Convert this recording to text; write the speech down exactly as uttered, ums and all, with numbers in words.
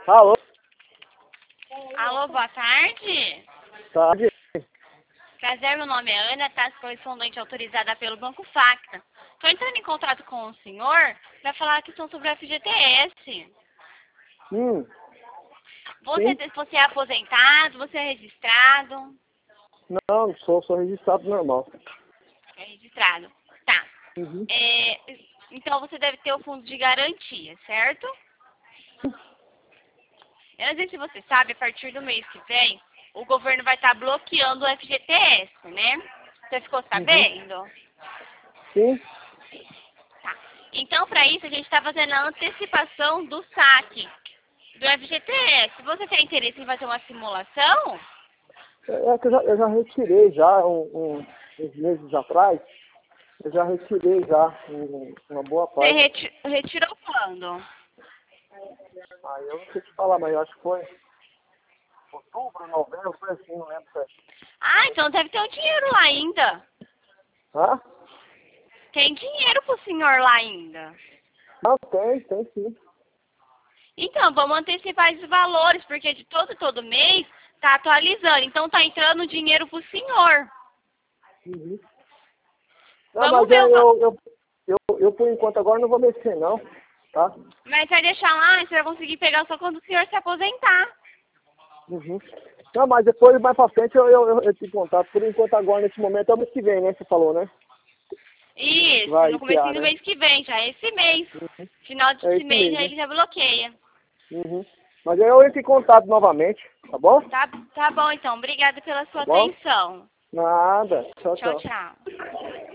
Alô? Alô, boa tarde. Tarde. Prazer, meu nome é Ana, taxa correspondente autorizada pelo Banco Facta. Estou entrando em contato com o senhor para falar a questão sobre o F G T S. Hum, Você, sim. você é aposentado, você é registrado? Não, sou, sou registrado normal. É registrado. Tá. Uhum. É, então você deve ter o fundo de garantia, certo? Eu não sei se você sabe, a partir do mês que vem, o governo vai estar bloqueando o F G T S, né? Você ficou Uhum. sabendo? Sim. Tá. Então, para isso, a gente está fazendo a antecipação do saque do F G T S. Você tem interesse em fazer uma simulação? É que eu já, eu já retirei já um, um, uns meses atrás. Eu já retirei já um, uma boa Você parte. reti- retirou quando? Aí eu não sei te falar, mas eu acho que foi outubro, novembro, foi assim, não lembro certo. Ah, então deve ter um dinheiro lá ainda. Ah? Tem dinheiro pro senhor lá ainda. Não, tem, tem sim. Então, vamos antecipar esses valores, porque de todo todo mês tá atualizando. Então tá entrando dinheiro pro senhor. Uhum. Não, Vamos mas ver eu, o... va- eu, eu, eu, eu, por enquanto agora não vou mexer não, tá? Mas vai deixar lá, você vai conseguir pegar só quando o senhor se aposentar. Uhum. Não, mas depois, mais pra frente, eu, eu, eu, eu te contato. Por enquanto, agora, nesse momento, é o mês que vem, né? Você falou, né? Isso, Vai no começo iniciar, do né? mês que vem, já é esse mês. Uhum. Final É desse esse mês mês, já né? ele já bloqueia. Uhum. Mas aí eu entro em contato novamente, tá bom? Tá, tá bom então, obrigada pela Tá sua bom? atenção. Nada. Tchau, Tchau, tchau. tchau.